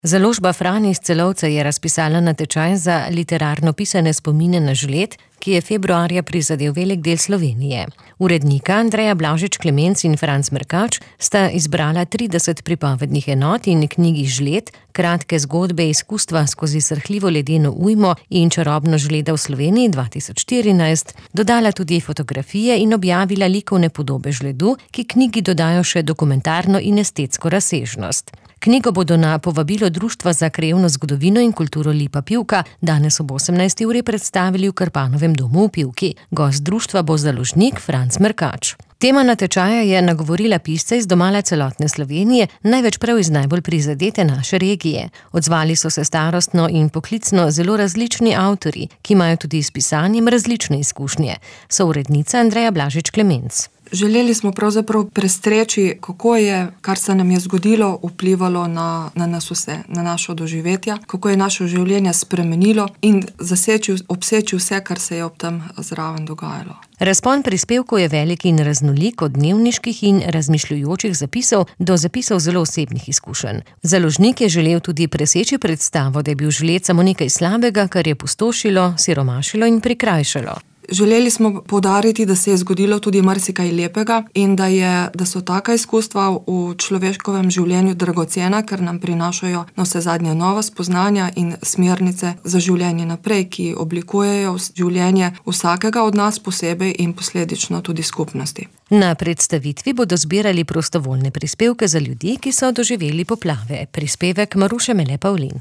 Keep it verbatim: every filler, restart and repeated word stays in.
Založba Fran iz Celovca je razpisala natečaj za literarno pisane spomine na žled, ki je februarja prizadel velik del Slovenije. Urednika Andreja Blažič Klemenc in Franc Merkač sta izbrala trideset pripovednih enot in knjigi Žled, kratke zgodbe izkustva skozi srhljivo ledeno ujmo in čarobno žleda v Sloveniji dva tisoč štirinajst, dodala tudi fotografije in objavila likovne podobe žledu, ki knjigi dodajo še dokumentarno in estetsko razsežnost. Knjigo bodo na povabilo Društva za krajevno zgodovino in kulturo Lipa Pivka danes ob osemnajsti uri predstavili v Krpanovem domu v Pivki. Gost društva bo založnik Franc Merkač. Tema natečaja je nagovorila pisce iz domala celotne Slovenije, največ prav iz najbolj prizadete naše regije. Odzvali so se starostno in poklicno zelo različni avtorji, ki imajo tudi s pisanjem različne izkušnje. So urednica Andreja Blažič Klemenc. Želeli smo pravzaprav prestreči, kako je, kar se nam je zgodilo, vplivalo na, na nas vse, na našo doživetja, kako je naše življenje spremenilo in zaseči, obseči vse, kar se je ob tem zraven dogajalo. Razpon prispevkov je velik in raznolik, od dnevniških in razmišljujočih zapisov do zapisov zelo osebnih izkušenj. Založnik je želel tudi preseči predstavo, da je bil žled samo nekaj slabega, kar je pustošilo, siromašilo in prikrajšalo. Želeli smo poudariti, da se je zgodilo tudi marsikaj lepega in da, je, da so taka izkustva v človeškovem življenju dragocena, ker nam prinašajo na vse zadnje nova spoznanja in smernice za življenje naprej, ki oblikujejo življenje vsakega od nas posebej in posledično tudi skupnosti. Na predstavitvi bodo zbirali prostovoljne prispevke za ljudi, ki so doživeli poplave. Prispevek Maruše Mele Pavlin.